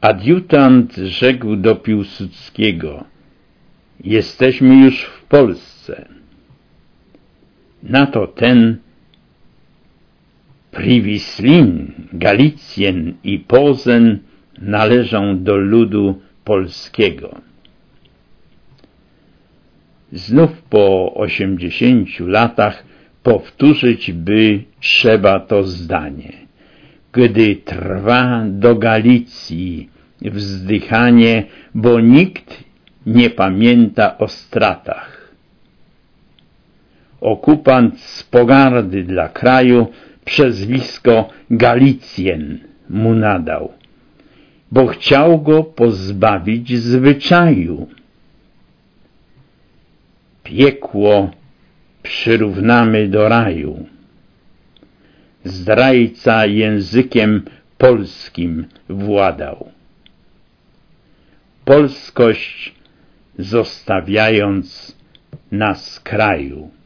Adiutant rzekł do Piłsudskiego: jesteśmy już w Polsce. Na to ten: Priwislin, Galicjen i Posen należą do ludu polskiego. Znów po 80 latach powtórzyć by trzeba to zdanie, gdy trwa do Galicji wzdychanie, bo nikt nie pamięta o stratach. Okupant z pogardy dla kraju przezwisko Galicjen mu nadał, bo chciał go pozbawić zwyczaju. Piekło przyrównamy do raju. Zdrajca językiem polskim władał, polskość zostawiając na skraju.